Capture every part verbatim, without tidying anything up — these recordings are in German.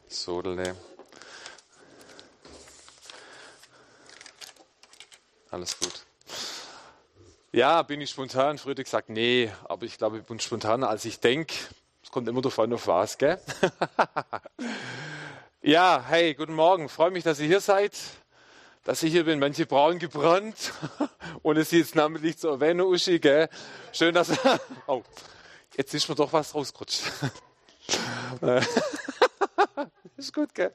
Sodele. Alles gut. Ja, bin ich spontan? Früher gesagt, nee, aber ich glaube, ich bin spontaner, als ich denke. Es kommt immer davon auf was, gell? Ja, hey, guten Morgen. Freue mich, dass ihr hier seid, dass ich hier bin. Manche braun gebrannt, ohne sie jetzt namentlich zu erwähnen, Uschi, gell? Schön, dass... Oh, jetzt ist mir doch was rausgerutscht. Ist gut, gell?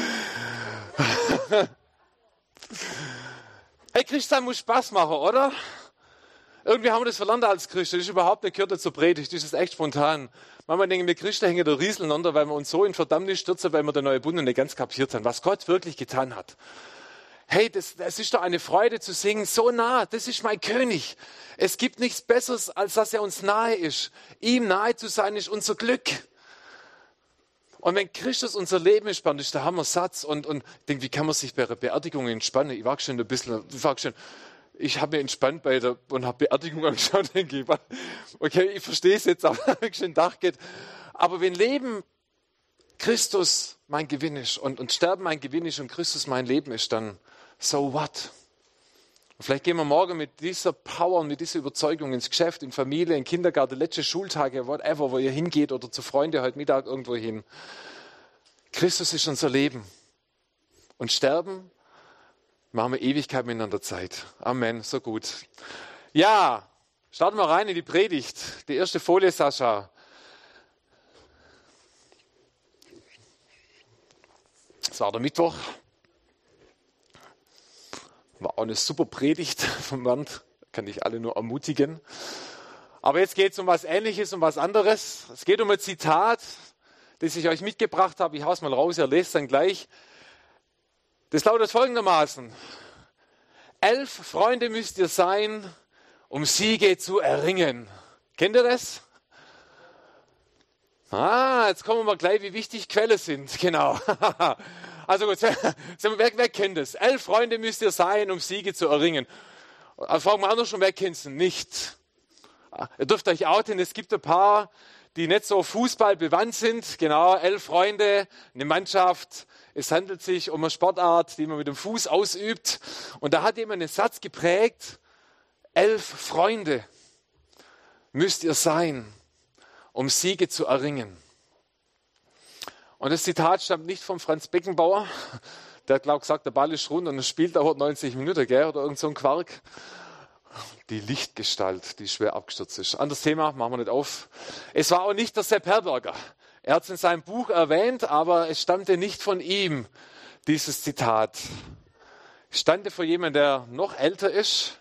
Hey, Christsein muss Spaß machen, oder? Irgendwie haben wir das verlernt als Christen. Das ist überhaupt nicht gehört zur Predigt. Das ist echt spontan. Manchmal denken wir, Christen hängen der Riesel einander, weil wir uns so in Verdammnis stürzen, weil wir den neuen Bund nicht ganz kapiert haben, was Gott wirklich getan hat. Hey, das, das ist doch eine Freude zu singen, so nah, das ist mein König. Es gibt nichts Besseres, als dass er uns nahe ist. Ihm nahe zu sein, ist unser Glück. Und wenn Christus unser Leben entspannt, ist der Hammer-Satz. Und, und ich denke, wie kann man sich bei einer Beerdigung entspannen? Ich war schon ein bisschen, ich war schon, ich habe mich entspannt bei der, und habe Beerdigung angeschaut, denke ich. Okay, ich verstehe es jetzt, aber habe ich schon gedacht geht. Aber wenn Leben Christus mein Gewinn ist und, und Sterben mein Gewinn ist und Christus mein Leben ist, dann so what? Und vielleicht gehen wir morgen mit dieser Power und mit dieser Überzeugung ins Geschäft, in Familie, in Kindergarten, letzte Schultage, whatever, wo ihr hingeht oder zu Freunden heute Mittag irgendwo hin. Christus ist unser Leben. Und sterben, machen wir Ewigkeit miteinander Zeit. Amen, so gut. Ja, starten wir rein in die Predigt. Die erste Folie, Sascha. Es war der Mittwoch. War auch eine super Predigt vom Bernd, kann ich alle nur ermutigen. Aber jetzt geht es um was Ähnliches, um was anderes. Es geht um ein Zitat, das ich euch mitgebracht habe. Ich hau's mal raus, ihr lest dann gleich. Das lautet folgendermaßen. Elf Freunde müsst ihr sein, um Siege zu erringen. Kennt ihr das? Ah, jetzt kommen wir gleich, wie wichtig Quelle sind. Genau. Also gut, wer, wer kennt es? Elf Freunde müsst ihr sein, um Siege zu erringen. Fragen wir anders schon, wer kennt es nicht? Ihr dürft euch outen, es gibt ein paar, die nicht so Fußball bewandt sind. Genau, elf Freunde, eine Mannschaft. Es handelt sich um eine Sportart, die man mit dem Fuß ausübt. Und da hat jemand einen Satz geprägt. Elf Freunde müsst ihr sein, um Siege zu erringen. Und das Zitat stammt nicht von Franz Beckenbauer. Der hat, glaube ich, gesagt, der Ball ist rund und das Spiel dauert neunzig Minuten, gell? Oder irgend so ein Quark. Die Lichtgestalt, die schwer abgestürzt ist. Anderes Thema, machen wir nicht auf. Es war auch nicht der Sepp Herberger. Er hat es in seinem Buch erwähnt, aber es stammte nicht von ihm, dieses Zitat. Es stammte von jemandem, der noch älter ist.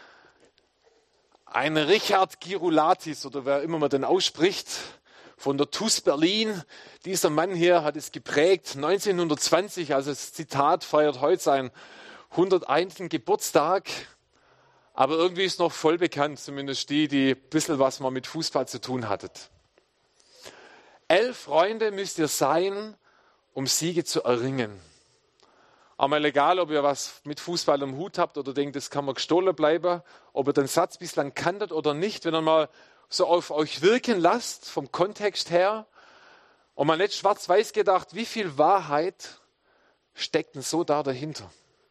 Ein Richard Girulatis, oder wer immer man den ausspricht, von der T U S Berlin. Dieser Mann hier hat es geprägt, neunzehnhundertzwanzig, also das Zitat feiert heute seinen hunderteinten Geburtstag. Aber irgendwie ist noch voll bekannt, zumindest die, die ein bisschen was mal mit Fußball zu tun hattet. Elf Freunde müsst ihr sein, um Siege zu erringen. Einmal egal, ob ihr was mit Fußball am Hut habt oder denkt, das kann man gestohlen bleiben, ob ihr den Satz bislang kanntet oder nicht, wenn ihr mal so auf euch wirken lasst, vom Kontext her, und mal nicht schwarz-weiß gedacht, wie viel Wahrheit steckt denn so da dahinter?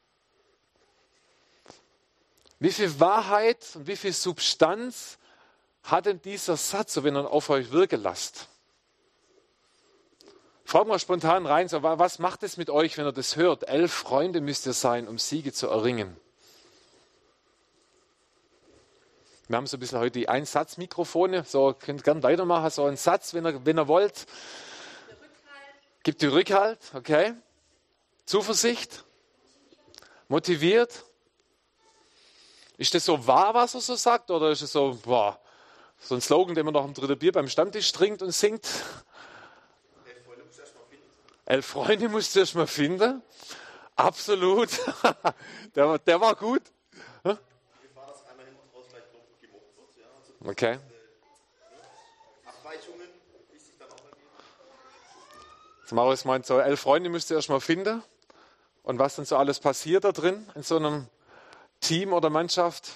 Wie viel Wahrheit und wie viel Substanz hat denn dieser Satz, so wenn ihr auf euch wirken lasst? Fragen wir spontan rein, so, was macht es mit euch, wenn ihr das hört? Elf Freunde müsst ihr sein, um Siege zu erringen. Wir haben so ein bisschen heute die Ein-Satz-Mikrofone, so könnt ihr gerne weitermachen, so ein Satz, wenn ihr, wenn ihr wollt. Gibt die Rückhalt, okay. Zuversicht, motiviert. Ist das so wahr, was er so sagt, oder ist es so, boah, so ein Slogan, den man nach dem dritten Bier beim Stammtisch trinkt und singt? Elf Freunde musst du erst mal finden. Absolut. der, der war gut. Hm? Okay. Das Maurice meint so, elf Freunde müsst ihr erst mal finden. Und was dann so alles passiert da drin, in so einem Team oder Mannschaft.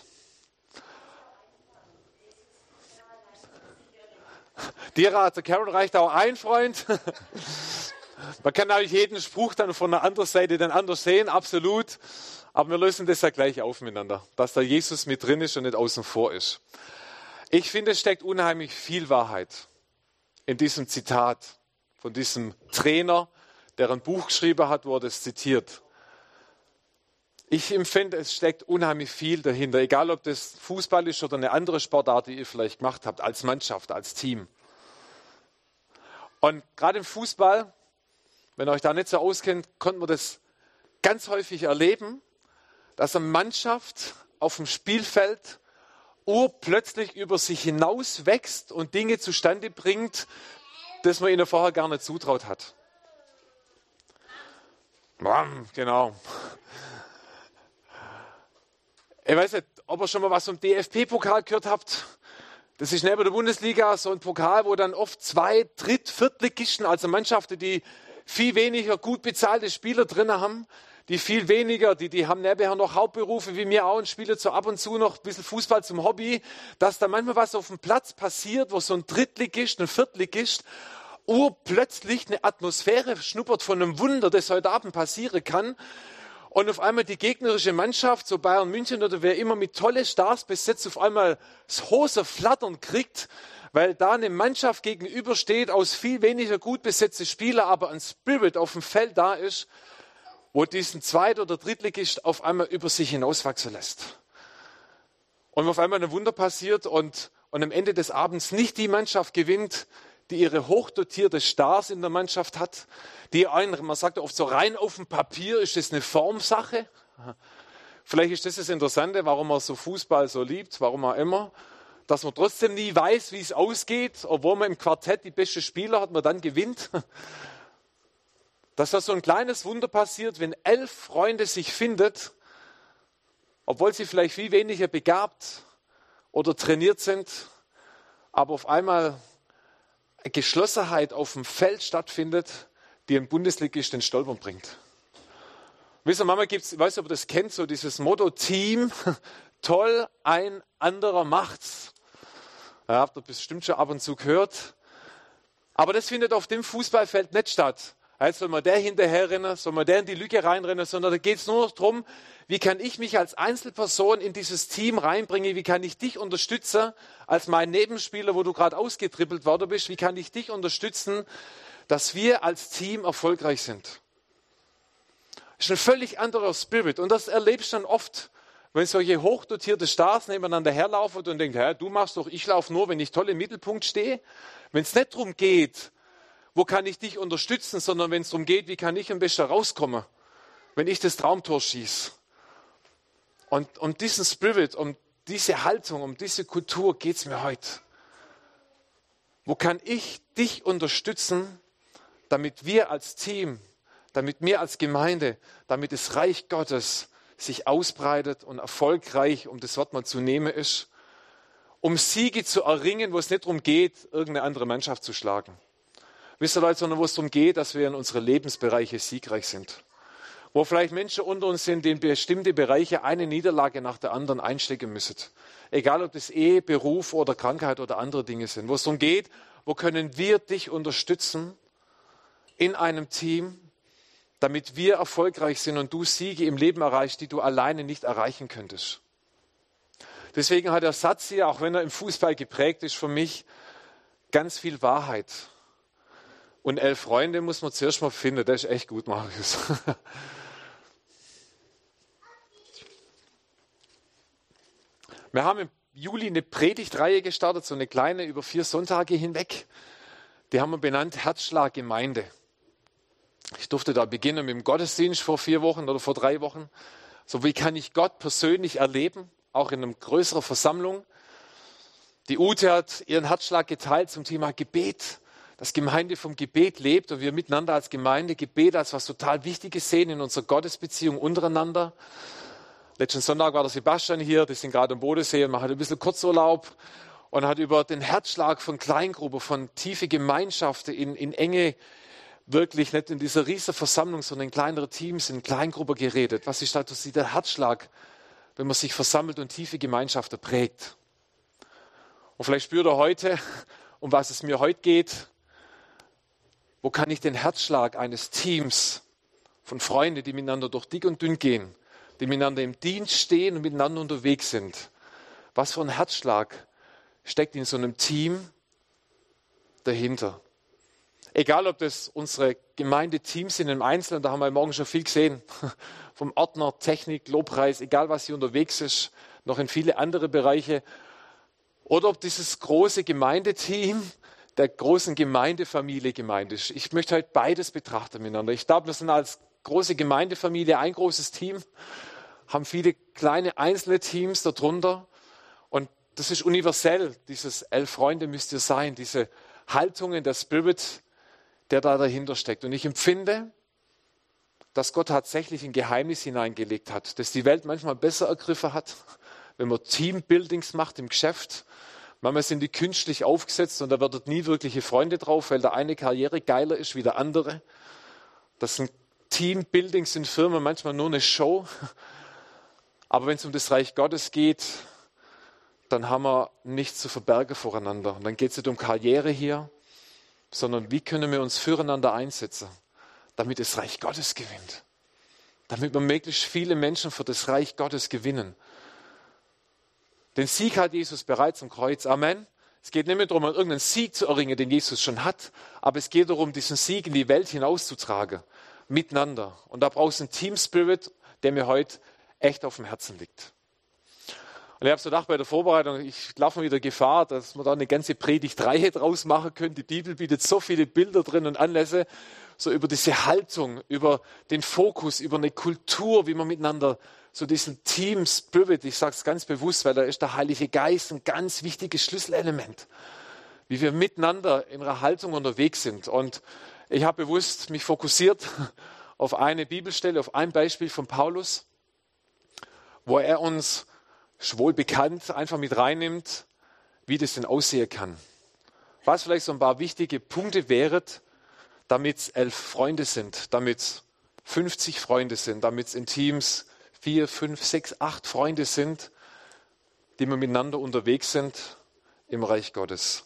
Dir, der Carol, reicht auch ein Freund. Man kann natürlich jeden Spruch dann von der anderen Seite dann anders sehen, absolut. Aber wir lösen das ja gleich auf miteinander, dass da Jesus mit drin ist und nicht außen vor ist. Ich finde, es steckt unheimlich viel Wahrheit in diesem Zitat von diesem Trainer, der ein Buch geschrieben hat, wo er das zitiert. Ich empfinde, es steckt unheimlich viel dahinter, egal ob das Fußball ist oder eine andere Sportart, die ihr vielleicht gemacht habt, als Mannschaft, als Team. Und gerade im Fußball, wenn ihr euch da nicht so auskennt, konnte man das ganz häufig erleben, dass eine Mannschaft auf dem Spielfeld urplötzlich über sich hinaus wächst und Dinge zustande bringt, das man ihnen vorher gar nicht zutraut hat. Genau. Ich weiß nicht, ob ihr schon mal was vom D F B-Pokal gehört habt. Das ist neben der Bundesliga so ein Pokal, wo dann oft zwei, Dritt-, Viertligisten, also Mannschaften, die viel weniger gut bezahlte Spieler drin haben, die viel weniger, die, die haben nebenher noch Hauptberufe wie mir auch und spielen so ab und zu noch ein bisschen Fußball zum Hobby, dass da manchmal was auf dem Platz passiert, wo so ein Drittligist, ein Viertligist urplötzlich eine Atmosphäre schnuppert von einem Wunder, das heute Abend passieren kann. Und auf einmal die gegnerische Mannschaft, so Bayern München oder wer immer mit tolle Stars besetzt, auf einmal das Hose flattern kriegt, weil da eine Mannschaft gegenübersteht aus viel weniger gut besetzten Spielern, aber ein Spirit auf dem Feld da ist, wo diesen Zweit- oder Drittligist auf einmal über sich hinauswachsen lässt. Und auf einmal ein Wunder passiert und, und am Ende des Abends nicht die Mannschaft gewinnt, die ihre hochdotierte Stars in der Mannschaft hat, die einen, man sagt oft so rein auf dem Papier, ist das eine Formsache. Vielleicht ist das das Interessante, warum man so Fußball so liebt, warum auch immer, dass man trotzdem nie weiß, wie es ausgeht, obwohl man im Quartett die besten Spieler hat, man dann gewinnt. Dass da so ein kleines Wunder passiert, wenn elf Freunde sich findet, obwohl sie vielleicht viel weniger begabt oder trainiert sind, aber auf einmal eine Geschlossenheit auf dem Feld stattfindet, die einen Bundesligist in Stolpern bringt. Wisst ihr, manchmal gibt es, ich weiß nicht, ob ihr das kennt, so dieses Motto Team, toll, ein anderer macht's. Ja, habt ihr bestimmt schon ab und zu gehört. Aber das findet auf dem Fußballfeld nicht statt. Jetzt soll man der hinterherrennen, soll man der in die Lücke reinrennen, sondern da geht es nur noch darum, wie kann ich mich als Einzelperson in dieses Team reinbringen, wie kann ich dich unterstützen als mein Nebenspieler, wo du gerade ausgetrippelt worden bist, wie kann ich dich unterstützen, dass wir als Team erfolgreich sind. Das ist ein völlig anderer Spirit und das erlebst du dann oft, wenn solche hochdotierte Stars nebeneinander herlaufen und denken, hä, du machst doch, ich laufe nur, wenn ich toll im Mittelpunkt stehe. Wenn es nicht darum geht, wo kann ich dich unterstützen, sondern wenn es darum geht, wie kann ich am besten rauskommen, wenn ich das Traumtor schieße. Und um diesen Spirit, um diese Haltung, um diese Kultur geht es mir heute. Wo kann ich dich unterstützen, damit wir als Team, damit wir als Gemeinde, damit das Reich Gottes sich ausbreitet und erfolgreich, um das Wort mal zu nehmen ist, um Siege zu erringen, wo es nicht darum geht, irgendeine andere Mannschaft zu schlagen. Wisst ihr Leute, sondern wo es darum geht, dass wir in unsere Lebensbereiche siegreich sind. Wo vielleicht Menschen unter uns sind, die in bestimmte Bereiche eine Niederlage nach der anderen einstecken müssen. Egal, ob das Ehe, Beruf oder Krankheit oder andere Dinge sind. Wo es darum geht, wo können wir dich unterstützen in einem Team, damit wir erfolgreich sind und du Siege im Leben erreichst, die du alleine nicht erreichen könntest. Deswegen hat der Satz hier, auch wenn er im Fußball geprägt ist, für mich ganz viel Wahrheit. Und elf Freunde muss man zuerst mal finden, das ist echt gut, Marius. Wir haben im Juli eine Predigtreihe gestartet, so eine kleine, über vier Sonntage hinweg. Die haben wir benannt Herzschlag Gemeinde. Ich durfte da beginnen mit dem Gottesdienst vor vier Wochen oder vor drei Wochen. So, wie kann ich Gott persönlich erleben, auch in einer größeren Versammlung. Die Ute hat ihren Herzschlag geteilt zum Thema Gebet. Dass Gemeinde vom Gebet lebt und wir miteinander als Gemeinde Gebet als was total Wichtiges sehen in unserer Gottesbeziehung untereinander. Letzten Sonntag war der Sebastian hier, die sind gerade am Bodensee und machen ein bisschen Kurzurlaub und hat über den Herzschlag von Kleingruppen, von tiefe Gemeinschaften in, in enge, wirklich nicht in dieser riesen Versammlung, sondern in kleinere Teams, in Kleingruppen geredet. Was ist da der Herzschlag, wenn man sich versammelt und tiefe Gemeinschaften prägt? Und vielleicht spürt er heute, um was es mir heute geht. Wo kann ich den Herzschlag eines Teams von Freunden, die miteinander durch dick und dünn gehen, die miteinander im Dienst stehen und miteinander unterwegs sind? Was für ein Herzschlag steckt in so einem Team dahinter? Egal, ob das unsere Gemeindeteams sind im Einzelnen, da haben wir morgen schon viel gesehen, vom Ordner, Technik, Lobpreis, egal was hier unterwegs ist, noch in viele andere Bereiche. Oder ob dieses große Gemeindeteam der großen Gemeindefamilie gemeint ist. Ich möchte heute beides betrachten miteinander. Ich glaube, wir sind als große Gemeindefamilie ein großes Team, haben viele kleine einzelne Teams darunter. Und das ist universell, dieses elf Freunde müsst ihr sein, diese Haltungen, der Spirit, der da dahinter steckt. Und ich empfinde, dass Gott tatsächlich ein Geheimnis hineingelegt hat, das die Welt manchmal besser ergriffen hat, wenn man Teambuildings macht im Geschäft. Manchmal sind die künstlich aufgesetzt und da werden nie wirkliche Freunde drauf, weil der eine Karriere geiler ist wie der andere. Das sind Teambuildings in Firmen manchmal nur eine Show. Aber wenn es um das Reich Gottes geht, dann haben wir nichts zu verbergen voreinander. Und dann geht es nicht um Karriere hier, sondern wie können wir uns füreinander einsetzen, damit das Reich Gottes gewinnt. Damit wir möglichst viele Menschen für das Reich Gottes gewinnen. Den Sieg hat Jesus bereits am Kreuz. Amen. Es geht nicht mehr darum, irgendeinen Sieg zu erringen, den Jesus schon hat, aber es geht darum, diesen Sieg in die Welt hinauszutragen. Miteinander. Und da braucht es einen Team-Spirit, der mir heute echt auf dem Herzen liegt. Und ich habe so gedacht bei der Vorbereitung, ich laufe wieder Gefahr, dass wir da eine ganze Predigtreihe draus machen können. Die Bibel bietet so viele Bilder drin und Anlässe, so über diese Haltung, über den Fokus, über eine Kultur, wie man miteinander so diesen Team-Spirit, ich sage es ganz bewusst, weil da ist der Heilige Geist ein ganz wichtiges Schlüsselelement, wie wir miteinander in einer Haltung unterwegs sind. Und ich habe bewusst mich fokussiert auf eine Bibelstelle, auf ein Beispiel von Paulus, wo er uns wohl bekannt einfach mit reinnimmt, wie das denn aussehen kann. Was vielleicht so ein paar wichtige Punkte wären, damit es elf Freunde sind, damit es fünfzig Freunde sind, damit es in Teams vier, fünf, sechs, acht Freunde sind, die wir miteinander unterwegs sind im Reich Gottes.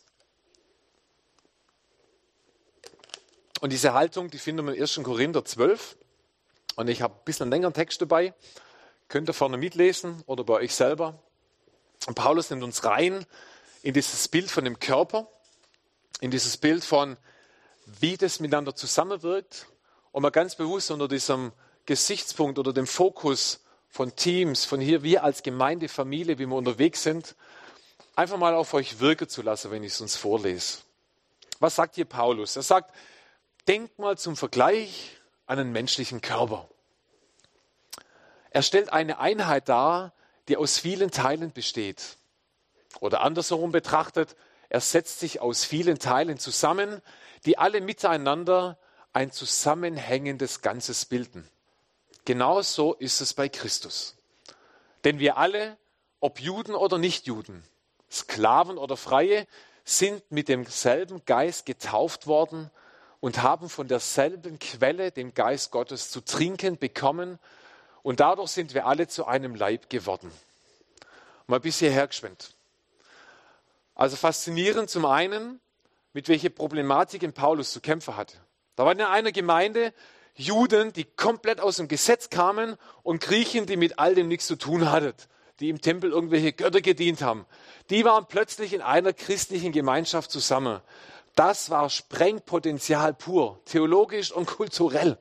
Und diese Haltung, die finden wir in ersten Korinther zwölf. Und ich habe ein bisschen einen längeren Text dabei. Könnt ihr vorne mitlesen oder bei euch selber. Und Paulus nimmt uns rein in dieses Bild von dem Körper, in dieses Bild von, wie das miteinander zusammenwirkt. Und mal ganz bewusst unter diesem Gesichtspunkt oder dem Fokus von Teams, von hier wir als Gemeindefamilie, wie wir unterwegs sind, einfach mal auf euch wirken zu lassen, wenn ich es uns vorlese. Was sagt hier Paulus? Er sagt, denkt mal zum Vergleich an einen menschlichen Körper. Er stellt eine Einheit dar, die aus vielen Teilen besteht. Oder andersherum betrachtet, er setzt sich aus vielen Teilen zusammen, die alle miteinander ein zusammenhängendes Ganzes bilden. Genauso ist es bei Christus. Denn wir alle, ob Juden oder Nichtjuden, Sklaven oder Freie, sind mit demselben Geist getauft worden und haben von derselben Quelle, dem Geist Gottes, zu trinken bekommen. Und dadurch sind wir alle zu einem Leib geworden. Mal bis hierher geschwind. Also faszinierend zum einen, mit welcher Problematik Paulus zu kämpfen hatte. Da waren in einer Gemeinde Juden, die komplett aus dem Gesetz kamen und Griechen, die mit all dem nichts zu tun hatten, die im Tempel irgendwelche Götter gedient haben. Die waren plötzlich in einer christlichen Gemeinschaft zusammen. Das war Sprengpotenzial pur, theologisch und kulturell.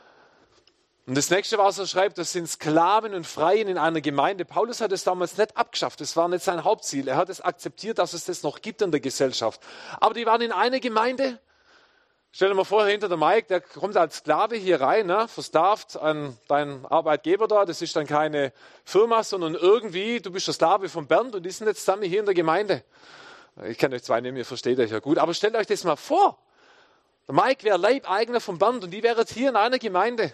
Und das nächste, was er schreibt, das sind Sklaven und Freien in einer Gemeinde. Paulus hat es damals nicht abgeschafft, das war nicht sein Hauptziel. Er hat es akzeptiert, dass es das noch gibt in der Gesellschaft. Aber die waren in einer Gemeinde. Stell dir mal vor, hinter der Mike, der kommt als Sklave hier rein, ne, versklavt an deinen Arbeitgeber da. Das ist dann keine Firma, sondern irgendwie, du bist der Sklave von Bernd und die sind jetzt zusammen hier in der Gemeinde. Ich kann euch zwei nehmen, ihr versteht euch ja gut. Aber stellt euch das mal vor. Der Mike wäre Leibeigner von Bernd und die wären hier in einer Gemeinde.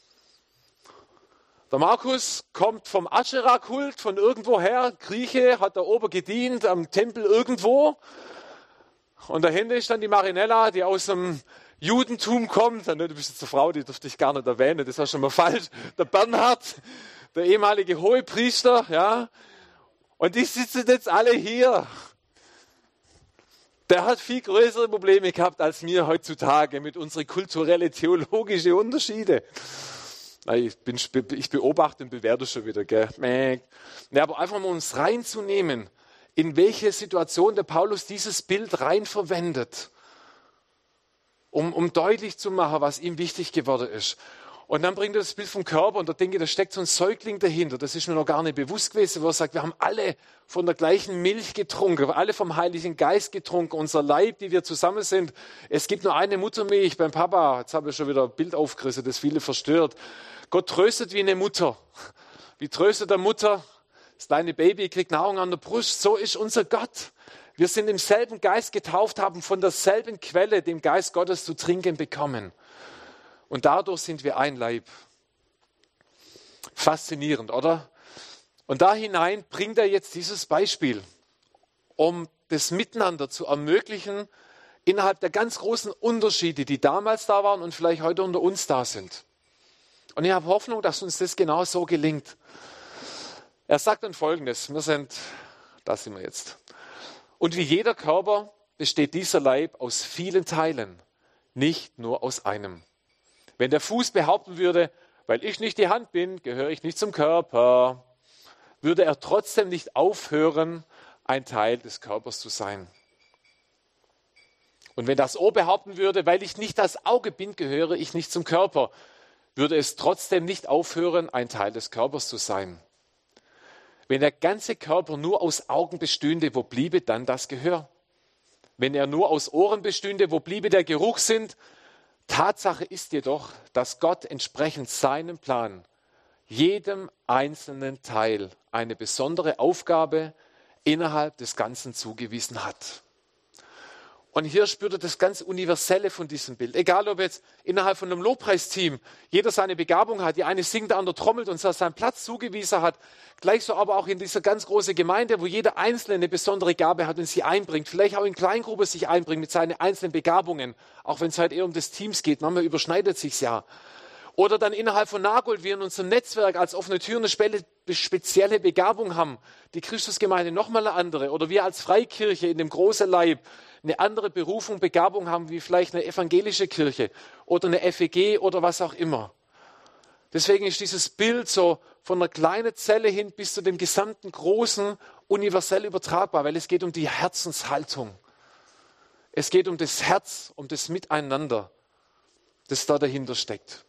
Der Markus kommt vom Aschera-Kult von irgendwoher, Grieche, hat da oben gedient, am Tempel irgendwo. Und dahinter ist dann die Marinella, die aus dem Judentum kommt. Du bist jetzt eine Frau, die durfte ich gar nicht erwähnen, das war schon mal falsch. Der Bernhard, der ehemalige Hohepriester, ja. Und die sitzen jetzt alle hier. Der hat viel größere Probleme gehabt als wir heutzutage mit unseren kulturellen, theologischen Unterschieden. Ich, bin, ich beobachte und bewerte schon wieder. Gell? Ja, aber einfach mal uns reinzunehmen, in welche Situation der Paulus dieses Bild rein verwendet, um, um deutlich zu machen, was ihm wichtig geworden ist. Und dann bringt er das Bild vom Körper und da denke ich, da steckt so ein Säugling dahinter. Das ist mir noch gar nicht bewusst gewesen, wo er sagt, wir haben alle von der gleichen Milch getrunken, wir haben alle vom Heiligen Geist getrunken, unser Leib, die wir zusammen sind. Es gibt nur eine Muttermilch beim Papa. Jetzt habe ich schon wieder ein Bild aufgerissen, das viele verstört. Gott tröstet wie eine Mutter. Wie tröstet eine Mutter? Das kleine Baby kriegt Nahrung an der Brust. So ist unser Gott. Wir sind im selben Geist getauft, haben von derselben Quelle, dem Geist Gottes, zu trinken bekommen. Und dadurch sind wir ein Leib. Faszinierend, oder? Und da hinein bringt er jetzt dieses Beispiel, um das Miteinander zu ermöglichen, innerhalb der ganz großen Unterschiede, die damals da waren und vielleicht heute unter uns da sind. Und ich habe Hoffnung, dass uns das genau so gelingt. Er sagt dann Folgendes, wir sind, da sind wir jetzt. Und wie jeder Körper besteht dieser Leib aus vielen Teilen, nicht nur aus einem. Wenn der Fuß behaupten würde, weil ich nicht die Hand bin, gehöre ich nicht zum Körper, würde er trotzdem nicht aufhören, ein Teil des Körpers zu sein. Und wenn das Ohr behaupten würde, weil ich nicht das Auge bin, gehöre ich nicht zum Körper, würde es trotzdem nicht aufhören, ein Teil des Körpers zu sein. Wenn der ganze Körper nur aus Augen bestünde, wo bliebe dann das Gehör? Wenn er nur aus Ohren bestünde, wo bliebe der Geruchssinn? Tatsache ist jedoch, dass Gott entsprechend seinem Plan jedem einzelnen Teil eine besondere Aufgabe innerhalb des Ganzen zugewiesen hat. Und hier spürt er das ganz Universelle von diesem Bild. Egal, ob jetzt innerhalb von einem Lobpreisteam jeder seine Begabung hat, die eine singt, der andere trommelt und seinen Platz zugewiesen hat. Gleich so aber auch in dieser ganz großen Gemeinde, wo jeder Einzelne eine besondere Gabe hat und sie einbringt. Vielleicht auch in Kleingruppe sich einbringt mit seinen einzelnen Begabungen. Auch wenn es halt eher um das Teams geht. Manchmal überschneidet sich's ja. Oder dann innerhalb von Nagold, wir in unserem Netzwerk als offene Tür eine spezielle Begabung haben. Die Christusgemeinde nochmal eine andere. Oder wir als Freikirche in dem großen Leib eine andere Berufung, Begabung haben, wie vielleicht eine evangelische Kirche oder eine F E G oder was auch immer. Deswegen ist dieses Bild so von einer kleinen Zelle hin bis zu dem gesamten Großen universell übertragbar, weil es geht um die Herzenshaltung. Es geht um das Herz, um das Miteinander, das da dahinter steckt.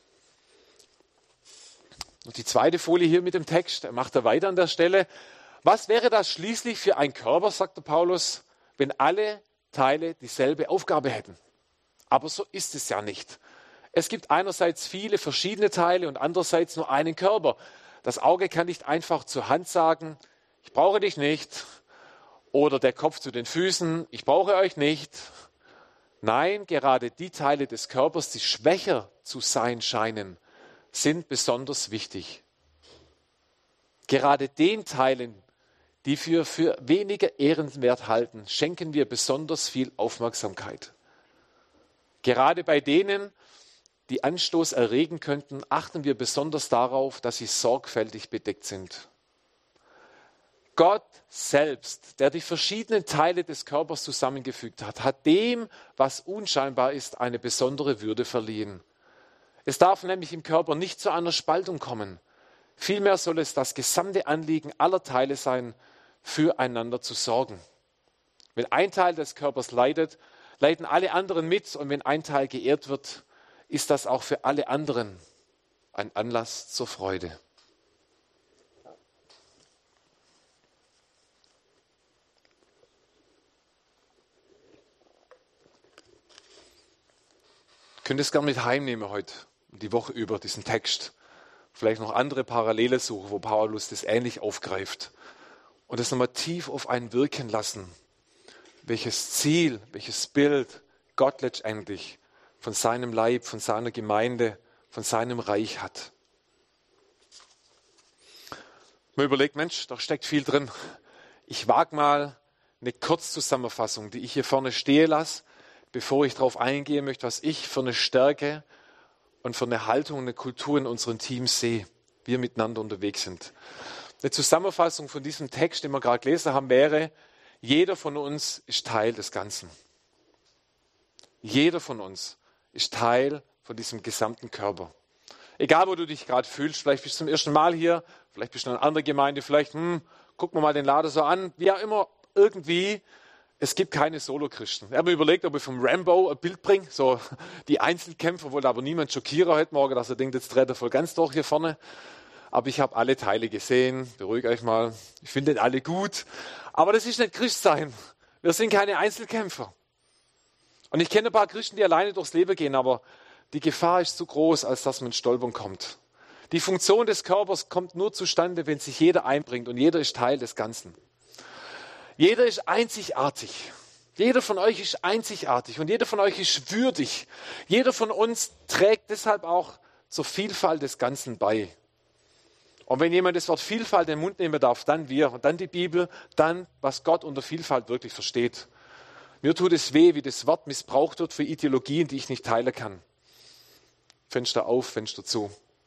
Und die zweite Folie hier mit dem Text, er macht da weiter an der Stelle. Was wäre das schließlich für ein Körper, sagt der Paulus, wenn alle Teile dieselbe Aufgabe hätten? Aber so ist es ja nicht. Es gibt einerseits viele verschiedene Teile und andererseits nur einen Körper. Das Auge kann nicht einfach zur Hand sagen, ich brauche dich nicht. Oder der Kopf zu den Füßen, ich brauche euch nicht. Nein, gerade die Teile des Körpers, die schwächer zu sein scheinen, sind besonders wichtig. Gerade den Teilen, die wir für weniger ehrenwert halten, schenken wir besonders viel Aufmerksamkeit. Gerade bei denen, die Anstoß erregen könnten, achten wir besonders darauf, dass sie sorgfältig bedeckt sind. Gott selbst, der die verschiedenen Teile des Körpers zusammengefügt hat, hat dem, was unscheinbar ist, eine besondere Würde verliehen. Es darf nämlich im Körper nicht zu einer Spaltung kommen. Vielmehr soll es das gesamte Anliegen aller Teile sein, füreinander zu sorgen. Wenn ein Teil des Körpers leidet, leiden alle anderen mit. Und wenn ein Teil geehrt wird, ist das auch für alle anderen ein Anlass zur Freude. Ihr könnt es gerne mit heimnehmen heute, die Woche über, diesen Text. Vielleicht noch andere Parallele suchen, wo Paulus das ähnlich aufgreift. Und das nochmal tief auf einen wirken lassen. Welches Ziel, welches Bild Gott letztendlich von seinem Leib, von seiner Gemeinde, von seinem Reich hat. Man überlegt, Mensch, da steckt viel drin. Ich wage mal eine Kurzzusammenfassung, die ich hier vorne stehen lasse, bevor ich darauf eingehen möchte, was ich für eine Stärke und für eine Haltung, eine Kultur in unseren Teams sehe, wie wir miteinander unterwegs sind. Eine Zusammenfassung von diesem Text, den wir gerade gelesen haben, wäre, Jeder von uns ist Teil des Ganzen. Jeder von uns ist Teil von diesem gesamten Körper. Egal, wo du dich gerade fühlst, vielleicht bist du zum ersten Mal hier, vielleicht bist du in einer anderen Gemeinde, vielleicht, hm, guck mal den Laden so an, wie auch immer, irgendwie, es gibt keine Solo-Christen. Ich habe mir überlegt, ob ich vom Rambo ein Bild bringe, so die Einzelkämpfer, wollte aber niemand schockieren heute Morgen, dass er denkt, jetzt dreht er voll ganz durch hier vorne. Aber ich habe alle Teile gesehen, beruhigt euch mal, ich finde alle gut. Aber das ist nicht Christsein. Wir sind keine Einzelkämpfer. Und ich kenne ein paar Christen, die alleine durchs Leben gehen, aber die Gefahr ist zu groß, als dass man in Stolpern kommt. Die Funktion des Körpers kommt nur zustande, wenn sich jeder einbringt und jeder ist Teil des Ganzen. Jeder ist einzigartig. Jeder von euch ist einzigartig und jeder von euch ist würdig. Jeder von uns trägt deshalb auch zur Vielfalt des Ganzen bei. Und wenn jemand das Wort Vielfalt in den Mund nehmen darf, dann wir und dann die Bibel, dann was Gott unter Vielfalt wirklich versteht. Mir tut es weh, wie das Wort missbraucht wird für Ideologien, die ich nicht teilen kann. Fenster auf, Fenster zu.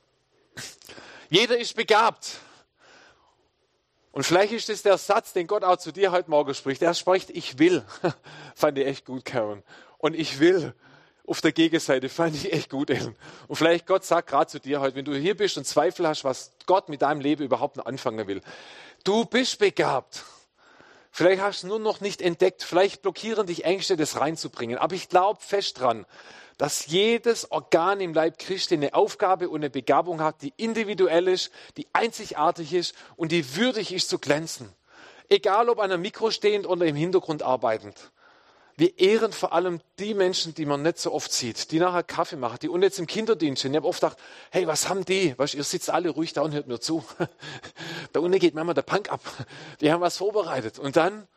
Jeder ist begabt. Und vielleicht ist das der Satz, den Gott auch zu dir heute Morgen spricht. Er spricht, ich will. Fand ich echt gut, Karen. Und ich will. Auf der Gegenseite fand ich echt gut, Ellen. Und vielleicht Gott sagt gerade zu dir heute, wenn du hier bist und Zweifel hast, was Gott mit deinem Leben überhaupt noch anfangen will. Du bist begabt. Vielleicht hast du es nur noch nicht entdeckt. Vielleicht blockieren dich Ängste, das reinzubringen. Aber ich glaube fest dran, dass jedes Organ im Leib Christi eine Aufgabe und eine Begabung hat, die individuell ist, die einzigartig ist und die würdig ist zu glänzen. Egal ob an einem Mikro stehend oder im Hintergrund arbeitend. Wir ehren vor allem die Menschen, die man nicht so oft sieht, die nachher Kaffee machen, die und jetzt im Kinderdienst sind. Ich habe oft gedacht, hey, was haben die? Weißt, ihr sitzt alle ruhig da und hört mir zu. Da unten geht manchmal der Punk ab. Die haben was vorbereitet. Und dann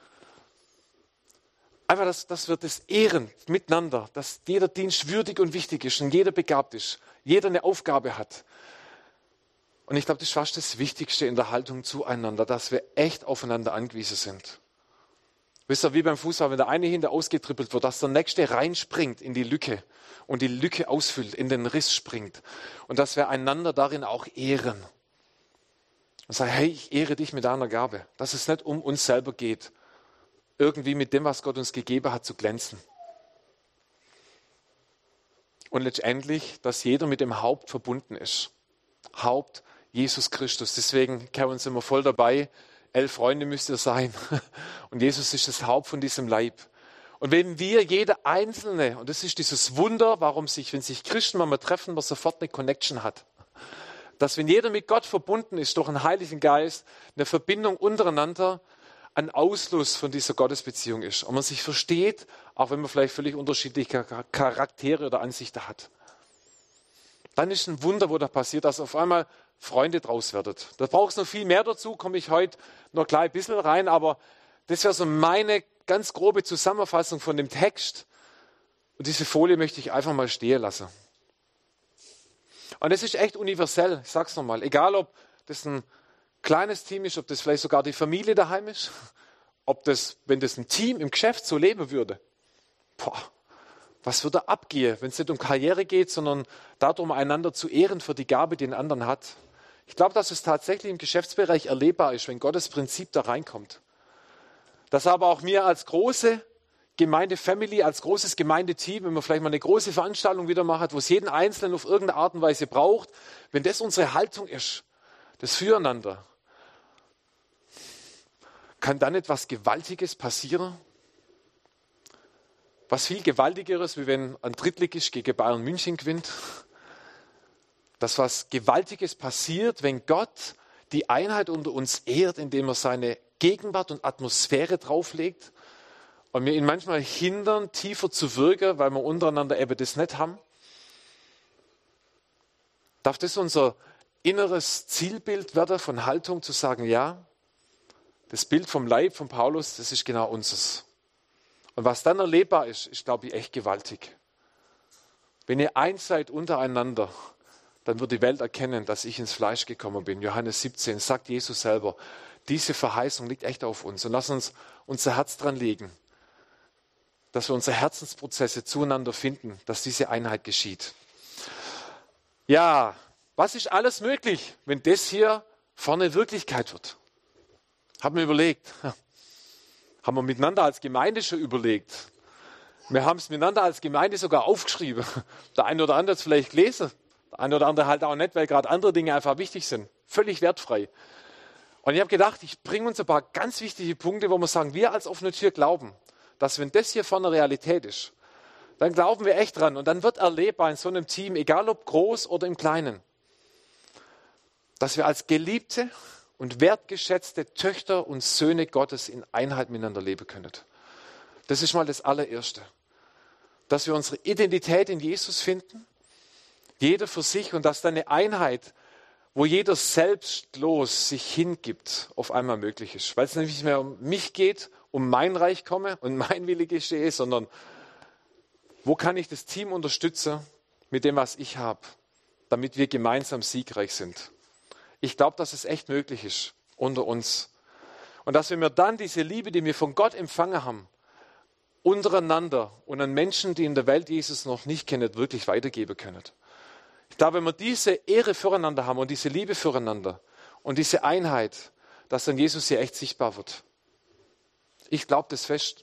einfach, dass, dass wir das ehren miteinander, dass jeder Dienst würdig und wichtig ist und jeder begabt ist, jeder eine Aufgabe hat. Und ich glaube, das ist fast das Wichtigste in der Haltung zueinander, dass wir echt aufeinander angewiesen sind. Wisst ihr, wie beim Fußball, wenn der eine hinter ausgetrippelt wird, dass der Nächste reinspringt in die Lücke und die Lücke ausfüllt, in den Riss springt. Und dass wir einander darin auch ehren. Und sagen, hey, ich ehre dich mit deiner Gabe. Dass es nicht um uns selber geht, irgendwie mit dem, was Gott uns gegeben hat, zu glänzen. Und letztendlich, dass jeder mit dem Haupt verbunden ist. Haupt Jesus Christus. Deswegen, Karen, sind wir voll dabei. Elf Freunde müsst ihr sein. Und Jesus ist das Haupt von diesem Leib. Und wenn wir, jeder Einzelne, und das ist dieses Wunder, warum sich, wenn sich Christen mal treffen, man sofort eine Connection hat. Dass wenn jeder mit Gott verbunden ist, durch den Heiligen Geist, eine Verbindung untereinander, ein Ausfluss von dieser Gottesbeziehung ist. Und man sich versteht, auch wenn man vielleicht völlig unterschiedliche Charaktere oder Ansichten hat. Dann ist ein Wunder, wo da passiert, dass auf einmal Freunde draus werdet. Da braucht es noch viel mehr dazu, komme ich heute noch gleich ein bisschen rein, aber das wäre so meine ganz grobe Zusammenfassung von dem Text. Und diese Folie möchte ich einfach mal stehen lassen. Und das ist echt universell, ich sage es nochmal, egal ob das ein kleines Team ist, ob das vielleicht sogar die Familie daheim ist, ob das, wenn das ein Team im Geschäft so leben würde, boah, was würde abgehen, wenn es nicht um Karriere geht, sondern darum, einander zu ehren für die Gabe, die ein anderen hat. Ich glaube, dass es tatsächlich im Geschäftsbereich erlebbar ist, wenn Gottes Prinzip da reinkommt. Dass aber auch mir als große Gemeinde-Family, als großes Gemeindeteam, wenn man vielleicht mal eine große Veranstaltung wieder macht, wo es jeden Einzelnen auf irgendeine Art und Weise braucht, wenn das unsere Haltung ist, das Füreinander, kann dann etwas Gewaltiges passieren? Was viel Gewaltigeres, wie wenn ein Drittligist gegen Bayern München gewinnt. Dass was Gewaltiges passiert, wenn Gott die Einheit unter uns ehrt, indem er seine Gegenwart und Atmosphäre drauflegt und wir ihn manchmal hindern, tiefer zu wirken, weil wir untereinander eben das nicht haben. Darf das unser inneres Zielbild werden von Haltung, zu sagen, ja, das Bild vom Leib von Paulus, das ist genau unseres. Und was dann erlebbar ist, ist, glaube ich, echt gewaltig. Wenn ihr eins seid untereinander, dann wird die Welt erkennen, dass ich ins Fleisch gekommen bin. Johannes siebzehn sagt Jesus selber, diese Verheißung liegt echt auf uns. Und lass uns unser Herz dran legen, dass wir unsere Herzensprozesse zueinander finden, dass diese Einheit geschieht. Ja, was ist alles möglich, wenn das hier vorne Wirklichkeit wird? Hab mir überlegt. Haben wir miteinander als Gemeinde schon überlegt. Wir haben es miteinander als Gemeinde sogar aufgeschrieben. Der eine oder andere hat es vielleicht gelesen. Der eine oder andere halt auch nicht, weil gerade andere Dinge einfach wichtig sind. Völlig wertfrei. Und ich habe gedacht, ich bringe uns ein paar ganz wichtige Punkte, wo wir sagen, wir als offene Tür glauben, dass wenn das hier vorne Realität ist, dann glauben wir echt dran. Und dann wird erlebbar in so einem Team, egal ob groß oder im Kleinen, dass wir als geliebte und wertgeschätzte Töchter und Söhne Gottes in Einheit miteinander leben können. Das ist mal das Allererste. Dass wir unsere Identität in Jesus finden, jeder für sich, und dass dann eine Einheit, wo jeder selbstlos sich hingibt, auf einmal möglich ist. Weil es nicht mehr um mich geht, um mein Reich komme und mein Wille geschehe, sondern wo kann ich das Team unterstützen mit dem, was ich habe, damit wir gemeinsam siegreich sind. Ich glaube, dass es echt möglich ist unter uns. Und dass wir mir dann diese Liebe, die wir von Gott empfangen haben, untereinander und an Menschen, die in der Welt Jesus noch nicht kennen, wirklich weitergeben können. Ich glaube, wenn wir diese Ehre füreinander haben und diese Liebe füreinander und diese Einheit, dass dann Jesus hier echt sichtbar wird. Ich glaube das fest.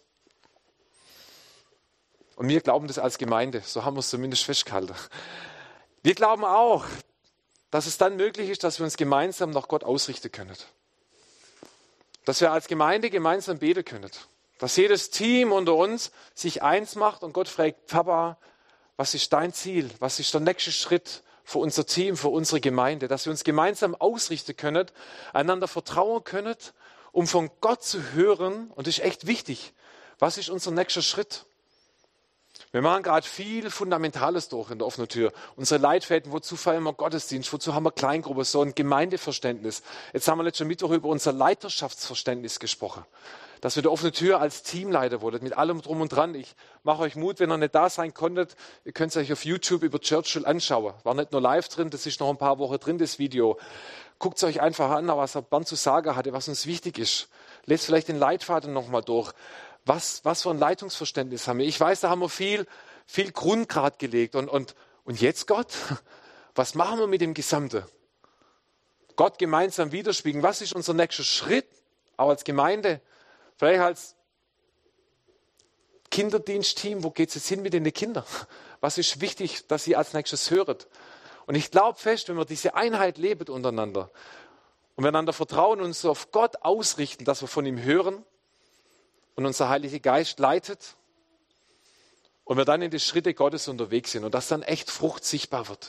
Und wir glauben das als Gemeinde, so haben wir es zumindest festgehalten. Wir glauben auch, dass es dann möglich ist, dass wir uns gemeinsam nach Gott ausrichten können. Dass wir als Gemeinde gemeinsam beten können. Dass jedes Team unter uns sich eins macht und Gott fragt, Papa, was ist dein Ziel? Was ist der nächste Schritt für unser Team, für unsere Gemeinde? Dass wir uns gemeinsam ausrichten können, einander vertrauen können, um von Gott zu hören, und das ist echt wichtig, was ist unser nächster Schritt? Wir machen gerade viel Fundamentales durch in der offenen Tür. Unsere Leitfäden, wozu feiern wir Gottesdienst, wozu haben wir Kleingruppe, so ein Gemeindeverständnis. Jetzt haben wir letzten Mittwoch über unser Leiterschaftsverständnis gesprochen. Dass wir die offene Tür als Teamleiter wollen, mit allem drum und dran. Ich mache euch Mut, wenn ihr nicht da sein konntet, ihr könnt es euch auf YouTube über Churchill anschauen. War nicht nur live drin, das ist noch ein paar Wochen drin, das Video. Guckt es euch einfach an, was Bernd zu sagen hatte, was uns wichtig ist. Lest vielleicht den Leitfaden nochmal durch. Was, was für ein Leitungsverständnis haben wir? Ich weiß, da haben wir viel, viel Grundgrad gelegt. Und, und, und jetzt Gott? Was machen wir mit dem Gesamten? Gott gemeinsam widerspiegeln. Was ist unser nächster Schritt? Auch als Gemeinde. Vielleicht als Kinderdienstteam. Wo geht es jetzt hin mit den Kindern? Was ist wichtig, dass ihr als nächstes hört? Und ich glaube fest, wenn wir diese Einheit leben untereinander und wir einander vertrauen und uns auf Gott ausrichten, dass wir von ihm hören, und unser Heiliger Geist leitet und wir dann in die Schritte Gottes unterwegs sind und dass dann echt Frucht sichtbar wird.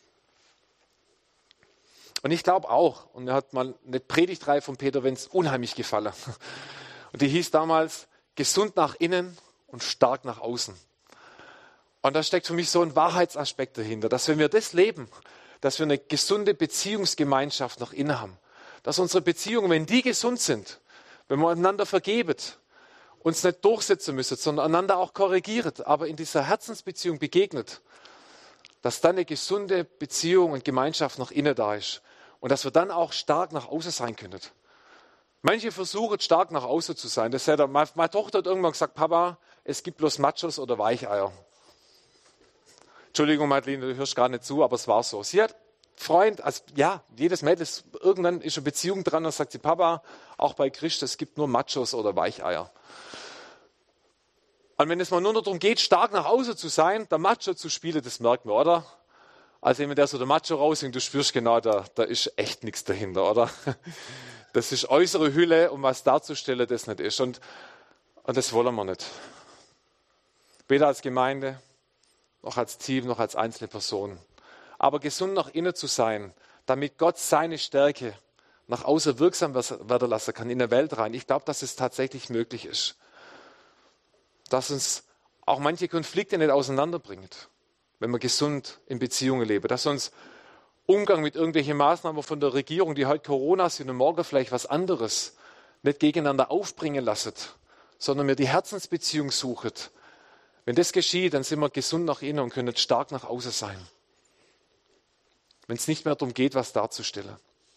Und ich glaube auch, und mir hat mal eine Predigtreihe von Peter Wenz unheimlich gefallen. Und die hieß damals, gesund nach innen und stark nach außen. Und da steckt für mich so ein Wahrheitsaspekt dahinter, dass wenn wir das leben, dass wir eine gesunde Beziehungsgemeinschaft nach innen haben. Dass unsere Beziehungen, wenn die gesund sind, wenn wir einander vergeben, uns nicht durchsetzen müssen, sondern einander auch korrigiert, aber in dieser Herzensbeziehung begegnet, dass dann eine gesunde Beziehung und Gemeinschaft nach innen da ist und dass wir dann auch stark nach außen sein können. Manche versuchen stark nach außen zu sein. Das hat er, meine, meine Tochter hat irgendwann gesagt, Papa, es gibt bloß Machos oder Weicheier. Entschuldigung, Madeline, du hörst gar nicht zu, aber es war so. Sie hat Freund, also ja, jedes Mädel, ist, irgendwann ist eine Beziehung dran und sagt sie, Papa, auch bei Christus, es gibt nur Machos oder Weicheier. Und wenn es mal nur darum geht, stark nach außen zu sein, der Macho zu spielen, das merkt man, oder? Also wenn der so der Macho raushängt, du spürst genau, da, da ist echt nichts dahinter, oder? Das ist äußere Hülle, um was darzustellen, das nicht ist. Und, und das wollen wir nicht. Weder als Gemeinde, noch als Team, noch als einzelne Person. Aber gesund nach innen zu sein, damit Gott seine Stärke nach außen wirksam werden lassen kann in der Welt rein. Ich glaube, dass es tatsächlich möglich ist. Dass uns auch manche Konflikte nicht auseinanderbringt, wenn wir gesund in Beziehungen leben. Dass uns Umgang mit irgendwelchen Maßnahmen von der Regierung, die heute Corona sind und morgen vielleicht was anderes, nicht gegeneinander aufbringen lassen, sondern wir die Herzensbeziehung suchen. Wenn das geschieht, dann sind wir gesund nach innen und können stark nach außen sein. Wenn es nicht mehr darum geht, was darzustellen.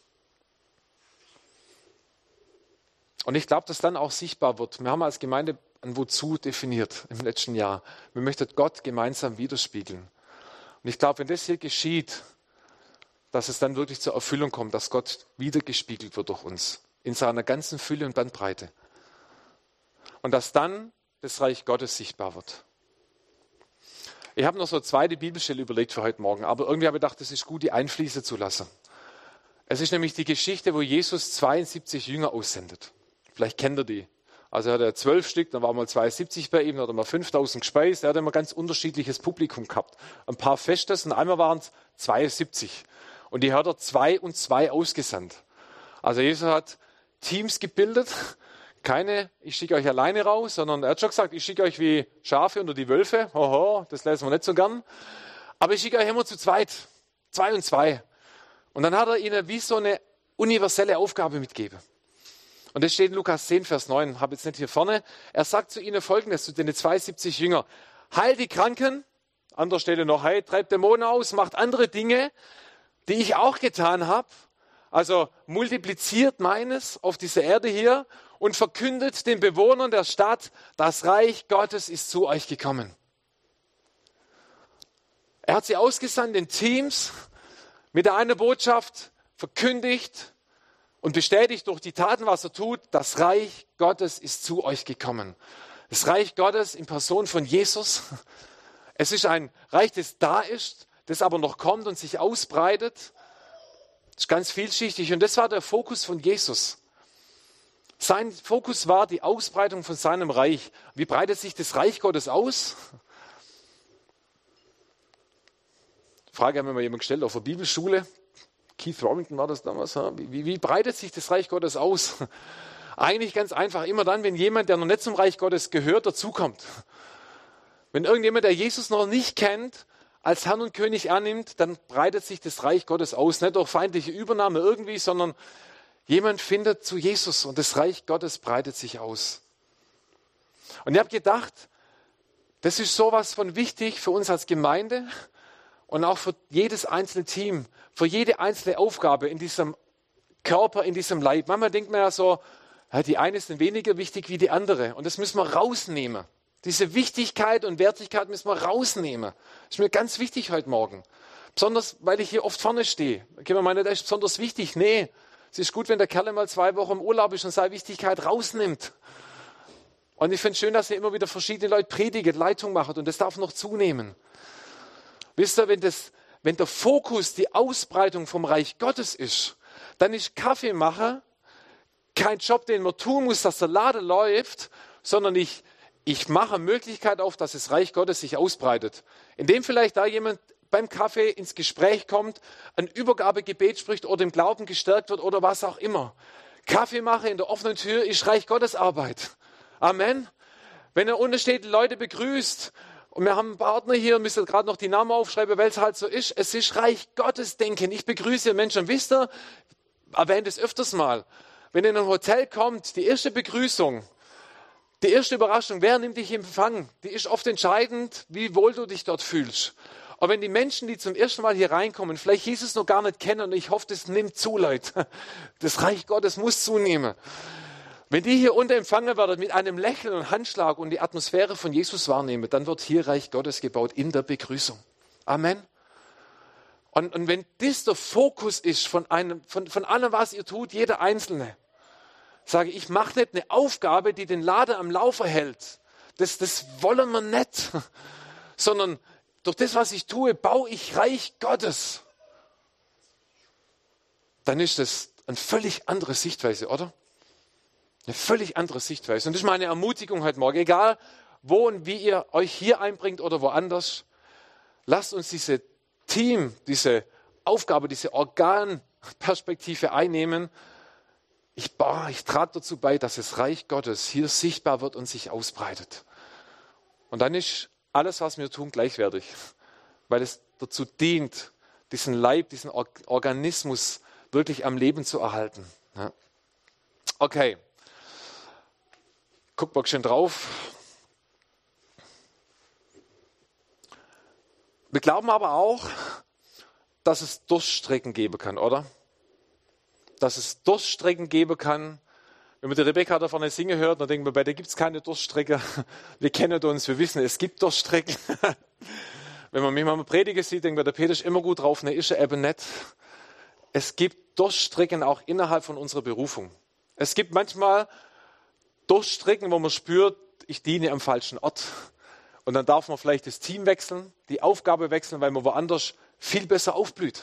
Und ich glaube, dass dann auch sichtbar wird. Wir haben als Gemeinde ein Wozu definiert im letzten Jahr. Wir möchten Gott gemeinsam widerspiegeln. Und ich glaube, wenn das hier geschieht, dass es dann wirklich zur Erfüllung kommt, dass Gott wiedergespiegelt wird durch uns. In seiner ganzen Fülle und Bandbreite. und dass dann das Reich Gottes sichtbar wird. Ich habe noch so eine zweite Bibelstelle überlegt für heute Morgen, aber irgendwie habe ich gedacht, es ist gut, die einfließen zu lassen. Es ist nämlich die Geschichte, wo Jesus zweiundsiebzig Jünger aussendet. Vielleicht kennt ihr die. Also er hatte zwölf Stück, dann waren mal zweiundsiebzig bei ihm, dann hat er mal fünftausend gespeist. Er hat immer ganz unterschiedliches Publikum gehabt. Ein paar Festes und einmal waren es zweiundsiebzig. Und die hat er zwei und zwei ausgesandt. Also Jesus hat Teams gebildet. Keine, ich schicke euch alleine raus, sondern er hat schon gesagt, ich schicke euch wie Schafe unter die Wölfe. Hoho, das lesen wir nicht so gern. Aber ich schicke euch immer zu zweit. Zwei und zwei. Und dann hat er ihnen wie so eine universelle Aufgabe mitgegeben. Und das steht in Lukas zehn, Vers neun, habe jetzt nicht hier vorne. Er sagt zu ihnen Folgendes, zu den zweiundsiebzig Jünger. Heilt die Kranken, an der Stelle noch heilt, treibt Dämonen aus, macht andere Dinge, die ich auch getan habe. Also multipliziert meines auf dieser Erde hier und verkündet den Bewohnern der Stadt, das Reich Gottes ist zu euch gekommen. Er hat sie ausgesandt in Teams mit der einen Botschaft, verkündigt und bestätigt durch die Taten, was er tut, das Reich Gottes ist zu euch gekommen. Das Reich Gottes in Person von Jesus. Es ist ein Reich, das da ist, das aber noch kommt und sich ausbreitet. Das ist ganz vielschichtig und das war der Fokus von Jesus. Sein Fokus war die Ausbreitung von seinem Reich. Wie breitet sich das Reich Gottes aus? Die Frage haben wir mal jemand gestellt auf der Bibelschule. Keith Warrington war das damals. Wie, wie breitet sich das Reich Gottes aus? Eigentlich ganz einfach, immer dann, wenn jemand, der noch nicht zum Reich Gottes gehört, dazukommt. Wenn irgendjemand, der Jesus noch nicht kennt, als Herrn und König annimmt, dann breitet sich das Reich Gottes aus. Nicht durch feindliche Übernahme irgendwie, sondern jemand findet zu Jesus und das Reich Gottes breitet sich aus. Und ich habe gedacht, das ist sowas von wichtig für uns als Gemeinde und auch für jedes einzelne Team, für jede einzelne Aufgabe in diesem Körper, in diesem Leib. Manchmal denkt man ja so, ja, die eine ist weniger wichtig wie die andere. Und das müssen wir rausnehmen. Diese Wichtigkeit und Wertigkeit müssen wir rausnehmen. Das ist mir ganz wichtig heute Morgen. Besonders, weil ich hier oft vorne stehe. Da kann man meinen, das ist besonders wichtig. Nee, es ist gut, wenn der Kerl mal zwei Wochen im Urlaub ist und seine Wichtigkeit rausnimmt. Und ich finde es schön, dass ihr immer wieder verschiedene Leute predigen, Leitung machen und das darf noch zunehmen. Wisst ihr, wenn, das, wenn der Fokus die Ausbreitung vom Reich Gottes ist, dann ist Kaffeemacher kein Job, den man tun muss, dass der Laden läuft, sondern ich, ich mache Möglichkeit auf, dass das Reich Gottes sich ausbreitet. Indem vielleicht da jemand beim Kaffee ins Gespräch kommt, ein Übergabegebet spricht oder im Glauben gestärkt wird oder was auch immer. Kaffeemacher in der offenen Tür ist Reich Gottes Arbeit. Amen. Wenn er unten steht, Leute begrüßt, und wir haben einen Partner hier, müsst ihr gerade noch die Namen aufschreiben, weil es halt so ist. Es ist Reich Gottes Denken. Ich begrüße Menschen. Wisst ihr, erwähnt es öfters mal. Wenn ihr in ein Hotel kommt, die erste Begrüßung, die erste Überraschung, wer nimmt dich in Empfang? Die ist oft entscheidend, wie wohl du dich dort fühlst. Aber wenn die Menschen, die zum ersten Mal hier reinkommen, vielleicht Jesus noch gar nicht kennen, und ich hoffe, das nimmt zu, Leute. Das Reich Gottes muss zunehmen. Wenn die hier unter empfangen werden mit einem Lächeln und Handschlag und die Atmosphäre von Jesus wahrnehmen, dann wird hier Reich Gottes gebaut in der Begrüßung. Amen. Und, und wenn das der Fokus ist von, einem, von, von allem, was ihr tut, jeder Einzelne, sage ich, ich mache nicht eine Aufgabe, die den Laden am Laufen hält. Das, das wollen wir nicht. Sondern durch das, was ich tue, baue ich Reich Gottes. Dann ist das eine völlig andere Sichtweise, oder? Eine völlig andere Sichtweise. Und das ist meine Ermutigung heute Morgen. Egal, wo und wie ihr euch hier einbringt oder woanders, lasst uns diese Team, diese Aufgabe, diese Organperspektive einnehmen. Ich, boah, ich trage dazu bei, dass das Reich Gottes hier sichtbar wird und sich ausbreitet. Und dann ist alles, was wir tun, gleichwertig, weil es dazu dient, diesen Leib, diesen Organismus wirklich am Leben zu erhalten. Ja. Okay. Guckt mal schön drauf. Wir glauben aber auch, dass es Durststrecken geben kann, oder? Dass es Durststrecken geben kann. Wenn man die Rebecca da vorne singen hört, dann denken wir, bei der gibt es keine Durststrecke. Wir kennen uns, wir wissen, es gibt Durststrecken. Wenn man mich mal predigen sieht, denken wir, der Peter ist immer gut drauf, ne, ist er eben nicht. Es gibt Durststrecken auch innerhalb von unserer Berufung. Es gibt manchmal durchstricken, wo man spürt, ich diene am falschen Ort. Und dann darf man vielleicht das Team wechseln, die Aufgabe wechseln, weil man woanders viel besser aufblüht.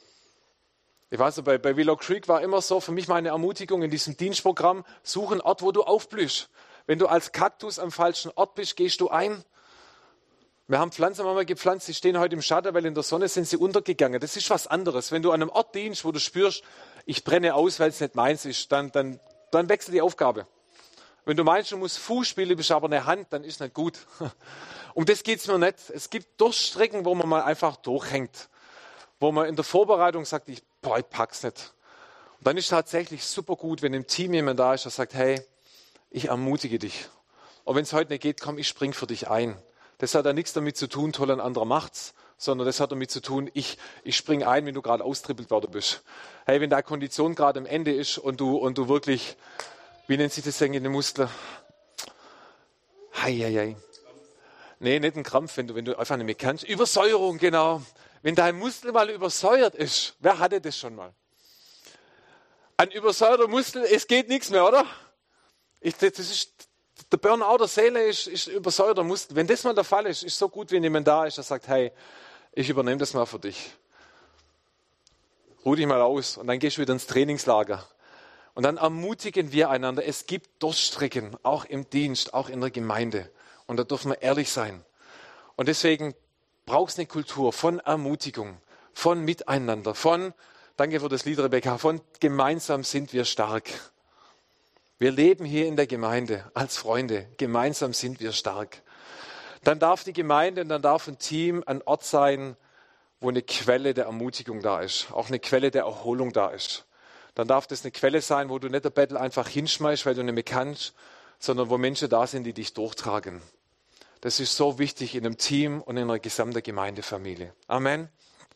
Ich weiß nicht, bei, bei Willow Creek war immer so, für mich meine Ermutigung in diesem Dienstprogramm, such einen Ort, wo du aufblühst. Wenn du als Kaktus am falschen Ort bist, gehst du ein. Wir haben Pflanzen mal gepflanzt, die stehen heute im Schatten, weil in der Sonne sind sie untergegangen. Das ist was anderes. Wenn du an einem Ort dienst, wo du spürst, ich brenne aus, weil es nicht meins ist, dann, dann, dann wechsel die Aufgabe. Wenn du meinst, du musst Fuß spielen, bist aber eine Hand, dann ist nicht gut. Um das geht es mir nicht. Es gibt Durchstrecken, wo man mal einfach durchhängt. Wo man in der Vorbereitung sagt, ich, boah, ich pack's nicht. Und dann ist es tatsächlich super gut, wenn im Team jemand da ist, der sagt, hey, ich ermutige dich. Und wenn es heute nicht geht, komm, ich spring für dich ein. Das hat ja nichts damit zu tun, toll, ein anderer macht's, sondern das hat damit zu tun, ich, ich spring ein, wenn du gerade austrippelt worden bist. Hey, wenn deine Kondition gerade am Ende ist und du, und du wirklich, wie nennt sich das denn in den Muskeln? Hei, hei, hei. Nee, nicht ein Krampf, wenn du, wenn du einfach nicht mehr kannst. Übersäuerung, genau. Wenn dein Muskel mal übersäuert ist, wer hatte das schon mal? Ein übersäuerter Muskel, es geht nichts mehr, oder? Ich, das ist, der Burnout der Seele ist, ist übersäuerter Muskel. Wenn das mal der Fall ist, ist so gut, wenn jemand da ist, der sagt, hey, ich übernehme das mal für dich. Ruh dich mal aus und dann gehst du wieder ins Trainingslager. Und dann ermutigen wir einander. Es gibt Durchstrecken, auch im Dienst, auch in der Gemeinde. Und da dürfen wir ehrlich sein. Und deswegen braucht es eine Kultur von Ermutigung, von Miteinander, von, danke für das Lied, Rebecca, von gemeinsam sind wir stark. Wir leben hier in der Gemeinde als Freunde. Gemeinsam sind wir stark. Dann darf die Gemeinde und dann darf ein Team ein Ort sein, wo eine Quelle der Ermutigung da ist, auch eine Quelle der Erholung da ist. Dann darf das eine Quelle sein, wo du nicht der Battle einfach hinschmeißt, weil du nicht mehr kannst, sondern wo Menschen da sind, die dich durchtragen. Das ist so wichtig in einem Team und in einer gesamten Gemeindefamilie. Amen.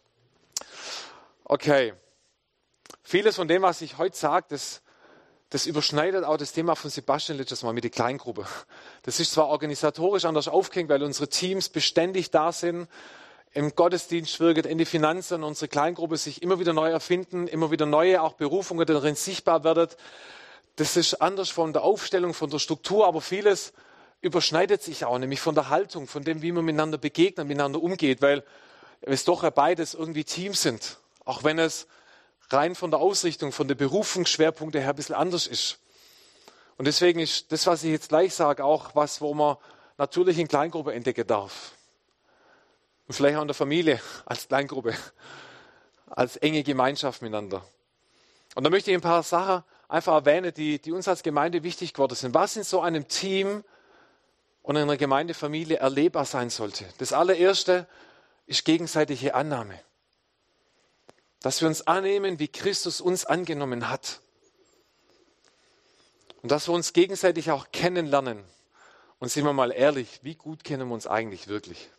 Okay. Vieles von dem, was ich heute sage, das, das überschneidet auch das Thema von Sebastian letztes Mal mit der Kleingruppe. Das ist zwar organisatorisch anders aufgehängt, weil unsere Teams beständig da sind, im Gottesdienst wirken, in die Finanzen, unsere Kleingruppe sich immer wieder neu erfinden, immer wieder neue auch Berufungen darin sichtbar werden. Das ist anders von der Aufstellung, von der Struktur, aber vieles überschneidet sich auch, nämlich von der Haltung, von dem, wie man miteinander begegnet, miteinander umgeht, weil es doch ja beides irgendwie Teams sind, auch wenn es rein von der Ausrichtung, von der Berufungsschwerpunkte her ein bisschen anders ist. Und deswegen ist das, was ich jetzt gleich sage, auch was, wo man natürlich in Kleingruppe entdecken darf. Und vielleicht auch in der Familie als Kleingruppe, als enge Gemeinschaft miteinander. Und da möchte ich ein paar Sachen einfach erwähnen, die, die uns als Gemeinde wichtig geworden sind. Was in so einem Team und in einer Gemeindefamilie erlebbar sein sollte. Das allererste ist gegenseitige Annahme. Dass wir uns annehmen, wie Christus uns angenommen hat. Und dass wir uns gegenseitig auch kennenlernen. Und sind wir mal ehrlich, wie gut kennen wir uns eigentlich wirklich?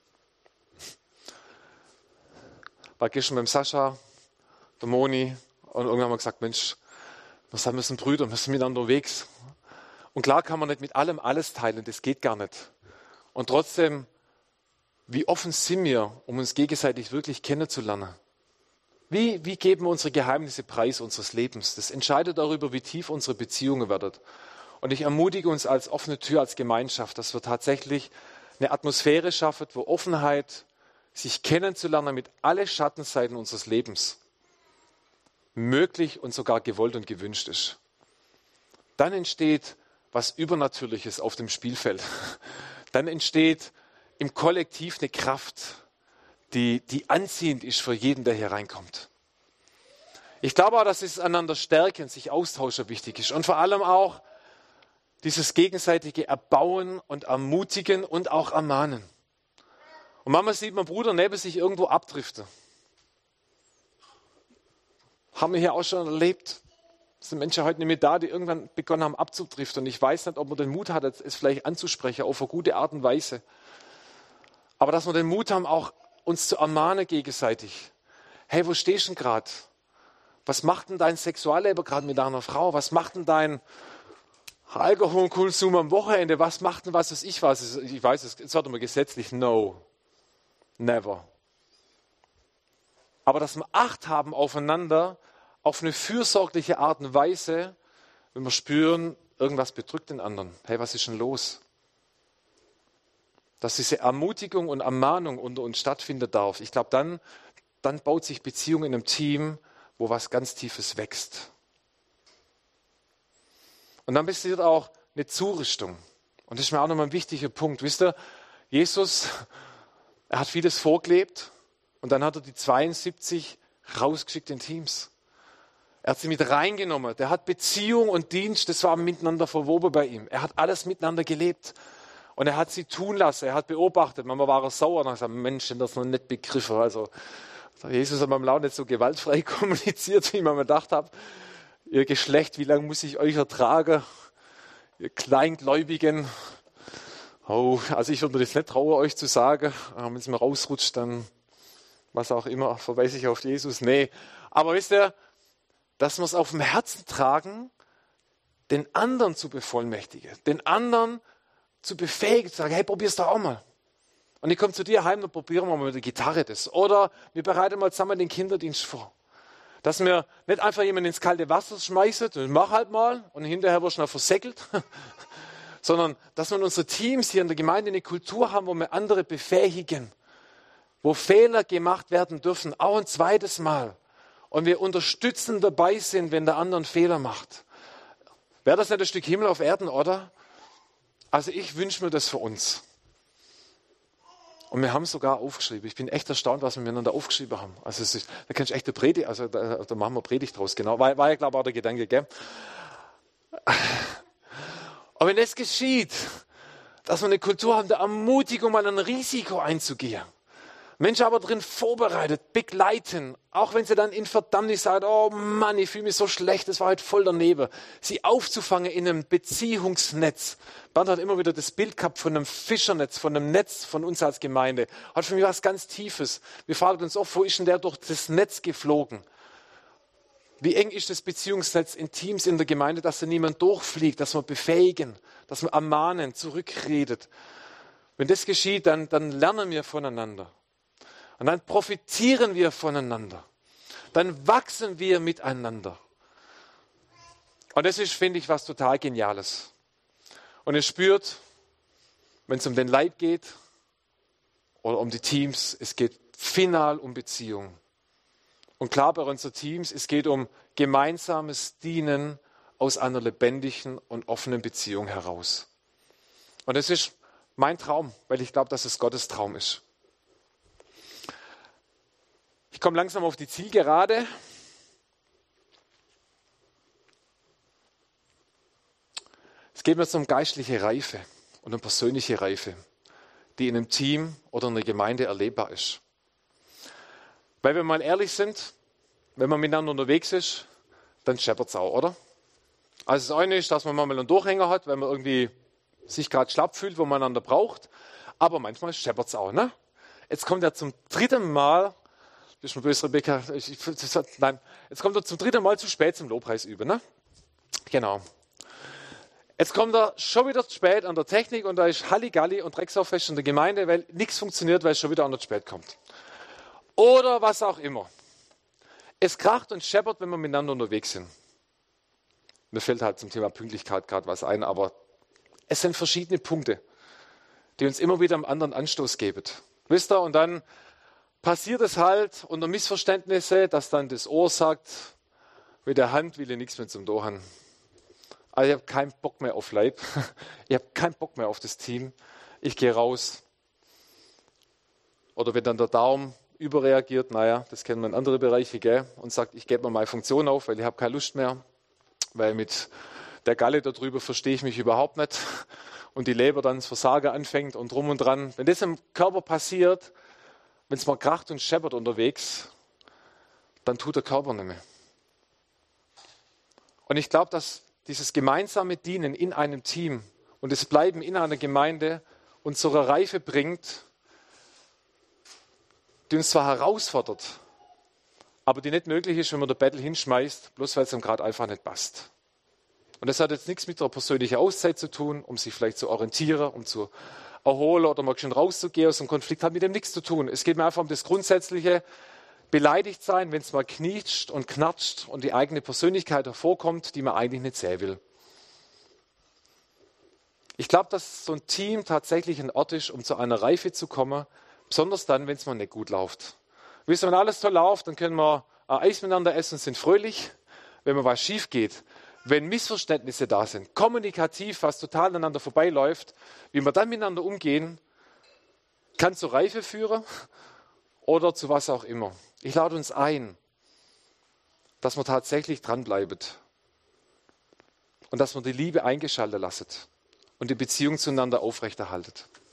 War gestern beim Sascha, der Moni, und irgendwann haben wir gesagt, Mensch, wir müssen Brüder, wir sind miteinander unterwegs. Und klar kann man nicht mit allem alles teilen, das geht gar nicht. Und trotzdem, wie offen sind wir, um uns gegenseitig wirklich kennenzulernen? Wie, wie geben wir unsere Geheimnisse preis unseres Lebens? Das entscheidet darüber, wie tief unsere Beziehungen werden. Und ich ermutige uns als offene Tür, als Gemeinschaft, dass wir tatsächlich eine Atmosphäre schaffen, wo Offenheit, sich kennenzulernen mit allen Schattenseiten unseres Lebens möglich und sogar gewollt und gewünscht ist. Dann entsteht was Übernatürliches auf dem Spielfeld. Dann entsteht im Kollektiv eine Kraft, die, die anziehend ist für jeden, der hier reinkommt. Ich glaube auch, dass es einander stärken, sich austauschen wichtig ist und vor allem auch dieses gegenseitige Erbauen und Ermutigen und auch Ermahnen. Und manchmal sieht man Bruder neben sich irgendwo abdriften. Haben wir hier auch schon erlebt. Es sind Menschen heute nicht mehr da, die irgendwann begonnen haben abzudriften. Und ich weiß nicht, ob man den Mut hat, es vielleicht anzusprechen, auf eine gute Art und Weise. Aber dass wir den Mut haben, auch uns zu ermahnen gegenseitig. Hey, wo stehst du denn gerade? Was macht denn dein Sexualleben gerade mit deiner Frau? Was macht denn dein Alkoholkonsum am Wochenende? Was macht denn was, was ich weiß? Ich weiß, es jetzt wird immer gesetzlich, no, never. Aber dass wir Acht haben aufeinander, auf eine fürsorgliche Art und Weise, wenn wir spüren, irgendwas bedrückt den anderen. Hey, was ist denn los? Dass diese Ermutigung und Ermahnung unter uns stattfinden darf. Ich glaube, dann, dann baut sich Beziehung in einem Team, wo was ganz Tiefes wächst. Und dann passiert auch eine Zurüstung. Und das ist mir auch nochmal ein wichtiger Punkt. Wisst ihr, Jesus, er hat vieles vorgelebt und dann hat er die zweiundsiebzig rausgeschickt in Teams. Er hat sie mit reingenommen. Der hat Beziehung und Dienst, das war miteinander verwoben bei ihm. Er hat alles miteinander gelebt. Und er hat sie tun lassen. Er hat beobachtet. Manchmal war er sauer und hat gesagt, Mensch, das noch nicht begriffen. Also, Jesus hat beim auch nicht so gewaltfrei kommuniziert, wie ich mir gedacht habe. Ihr Geschlecht, wie lange muss ich euch ertragen? Ihr Kleingläubigen. Oh, also ich würde mir das nicht trauen, euch zu sagen. Wenn es mir rausrutscht, dann was auch immer, verweise ich auf Jesus. Nee, aber wisst ihr, dass wir es auf dem Herzen tragen, den anderen zu bevollmächtigen, den anderen zu befähigen, zu sagen, hey, probier's doch auch mal. Und ich komme zu dir heim, dann probieren wir mal mit der Gitarre das. Oder wir bereiten mal zusammen den Kinderdienst vor. Dass wir nicht einfach jemanden ins kalte Wasser schmeißen, das mach halt mal und hinterher wirst du noch versäckelt, sondern dass wir in unseren Teams hier in der Gemeinde eine Kultur haben, wo wir andere befähigen, wo Fehler gemacht werden dürfen, auch ein zweites Mal. Und wir unterstützend dabei sind, wenn der andere einen Fehler macht. Wäre das nicht ein Stück Himmel auf Erden, oder? Also ich wünsche mir das für uns. Und wir haben es sogar aufgeschrieben. Ich bin echt erstaunt, was wir miteinander aufgeschrieben haben. Also es ist, da kannst du echt eine Predigt, also da, da machen wir Predigt draus, genau. War, war ja, glaube ich, auch der Gedanke, gell? Aber wenn das geschieht, dass wir eine Kultur haben, der Ermutigung, mal ein Risiko einzugehen. Menschen aber drin vorbereitet, begleiten, auch wenn sie dann in Verdammnis sagen, oh Mann, ich fühle mich so schlecht, das war heute voll daneben. Sie aufzufangen in einem Beziehungsnetz. Bernd hat immer wieder das Bild gehabt von einem Fischernetz, von einem Netz von uns als Gemeinde. Hat für mich was ganz Tiefes. Wir fragen uns oft, wo ist denn der durch das Netz geflogen? Wie eng ist das Beziehungsnetz in Teams in der Gemeinde, dass da niemand durchfliegt, dass wir befähigen, dass wir ermahnen, zurückredet. Wenn das geschieht, dann, dann lernen wir voneinander. Und dann profitieren wir voneinander. Dann wachsen wir miteinander. Und das ist, finde ich, was total Geniales. Und ihr spürt, wenn es um den Leib geht oder um die Teams, es geht final um Beziehung. Und klar bei unseren Teams, es geht um gemeinsames Dienen aus einer lebendigen und offenen Beziehung heraus. Und das ist mein Traum, weil ich glaube, dass es Gottes Traum ist. Ich komme langsam auf die Zielgerade. Es geht mir jetzt um geistliche Reife und um persönliche Reife, die in einem Team oder in einer Gemeinde erlebbar ist. Weil wir mal ehrlich sind, wenn man miteinander unterwegs ist, dann scheppert es auch, oder? Also das eine ist, dass man mal einen Durchhänger hat, wenn man irgendwie sich gerade schlapp fühlt, wo man einander braucht. Aber manchmal scheppert es auch, ne? Jetzt kommt er zum dritten Mal, bist du mir böse, Rebecca, ich, ich, das, nein, jetzt kommt er zum dritten Mal zu spät zum Lobpreis üben, ne? Genau. Jetzt kommt er schon wieder zu spät an der Technik und da ist Halligalli und Drecksauffest in der Gemeinde, weil nichts funktioniert, weil es schon wieder an der spät kommt. Oder was auch immer. Es kracht und scheppert, wenn wir miteinander unterwegs sind. Mir fällt halt zum Thema Pünktlichkeit gerade was ein, aber es sind verschiedene Punkte, die uns immer wieder am anderen Anstoß geben. Wisst ihr, und dann passiert es halt unter Missverständnisse, dass dann das Ohr sagt, mit der Hand will ich nichts mehr zum Dohan. Also ich habe keinen Bock mehr auf Leib, ich habe keinen Bock mehr auf das Team, ich gehe raus. Oder wenn dann der Daumen überreagiert, naja, das kennen wir in anderen Bereichen, gell, und sagt, ich gebe mir meine Funktion auf, weil ich habe keine Lust mehr, weil mit der Galle da drüber verstehe ich mich überhaupt nicht und die Leber dann das Versagen anfängt und drum und dran. Wenn das im Körper passiert, wenn es mal kracht und scheppert unterwegs, dann tut der Körper nicht mehr. Und ich glaube, dass dieses gemeinsame Dienen in einem Team und das Bleiben in einer Gemeinde uns zur Reife bringt, die uns zwar herausfordert, aber die nicht möglich ist, wenn man der Battle hinschmeißt, bloß weil es ihm gerade einfach nicht passt. Und das hat jetzt nichts mit der persönlichen Auszeit zu tun, um sich vielleicht zu orientieren, um zu erholen oder mal schön rauszugehen aus dem Konflikt, hat mit dem nichts zu tun. Es geht mir einfach um das grundsätzliche beleidigt sein, wenn es mal knietscht und knatscht und die eigene Persönlichkeit hervorkommt, die man eigentlich nicht sehen will. Ich glaube, dass so ein Team tatsächlich ein Ort ist, um zu einer Reife zu kommen, besonders dann, wenn es mal nicht gut läuft. Wisst ihr, wenn alles toll läuft, dann können wir Eis miteinander essen und sind fröhlich. Wenn mal was schief geht, wenn Missverständnisse da sind, kommunikativ was total aneinander vorbeiläuft, wie wir dann miteinander umgehen, kann zur Reife führen oder zu was auch immer. Ich lade uns ein, dass wir tatsächlich dranbleiben und dass wir die Liebe eingeschaltet lassen und die Beziehung zueinander aufrechterhalten.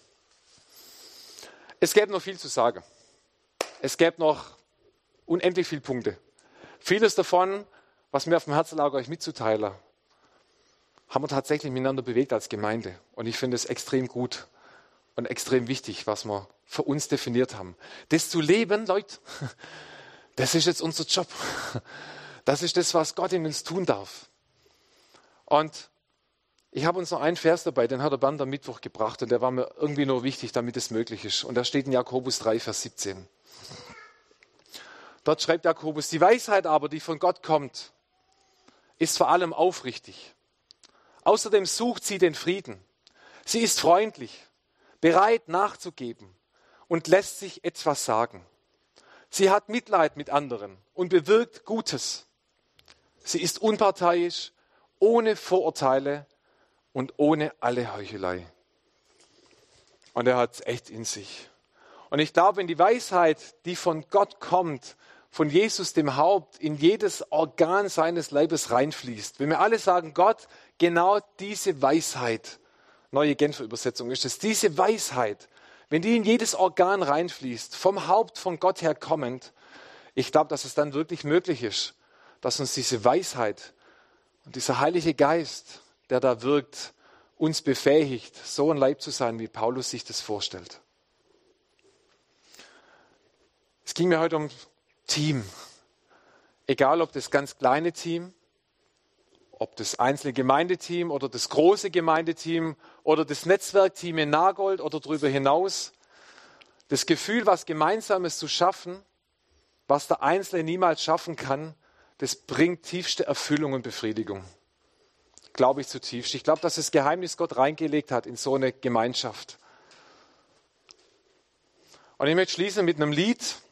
Es gäbe noch viel zu sagen. Es gäbe noch unendlich viele Punkte. Vieles davon, was mir auf dem Herzen lag, euch mitzuteilen, haben wir tatsächlich miteinander bewegt als Gemeinde. Und ich finde es extrem gut und extrem wichtig, was wir für uns definiert haben. Das zu leben, Leute, das ist jetzt unser Job. Das ist das, was Gott in uns tun darf. Und ich habe uns noch einen Vers dabei, den hat der Bernd am Mittwoch gebracht und der war mir irgendwie nur wichtig, damit es möglich ist. Und da steht in Jakobus drei, Vers siebzehn. Dort schreibt Jakobus, die Weisheit aber, die von Gott kommt, ist vor allem aufrichtig. Außerdem sucht sie den Frieden. Sie ist freundlich, bereit nachzugeben und lässt sich etwas sagen. Sie hat Mitleid mit anderen und bewirkt Gutes. Sie ist unparteiisch, ohne Vorurteile und ohne alle Heuchelei. Und er hat es echt in sich. Und ich glaube, wenn die Weisheit, die von Gott kommt, von Jesus dem Haupt, in jedes Organ seines Leibes reinfließt, wenn wir alle sagen, Gott, genau diese Weisheit, neue Genfer Übersetzung ist es, diese Weisheit, wenn die in jedes Organ reinfließt, vom Haupt von Gott her kommend, ich glaube, dass es dann wirklich möglich ist, dass uns diese Weisheit und dieser Heilige Geist, der da wirkt, uns befähigt, so ein Leib zu sein, wie Paulus sich das vorstellt. Es ging mir heute um Team. Egal, ob das ganz kleine Team, ob das einzelne Gemeindeteam oder das große Gemeindeteam oder das Netzwerkteam in Nagold oder darüber hinaus. Das Gefühl, was Gemeinsames zu schaffen, was der Einzelne niemals schaffen kann, das bringt tiefste Erfüllung und Befriedigung. Glaube ich zutiefst. Ich glaube, dass das Geheimnis Gott reingelegt hat in so eine Gemeinschaft. Und ich möchte schließen mit einem Lied.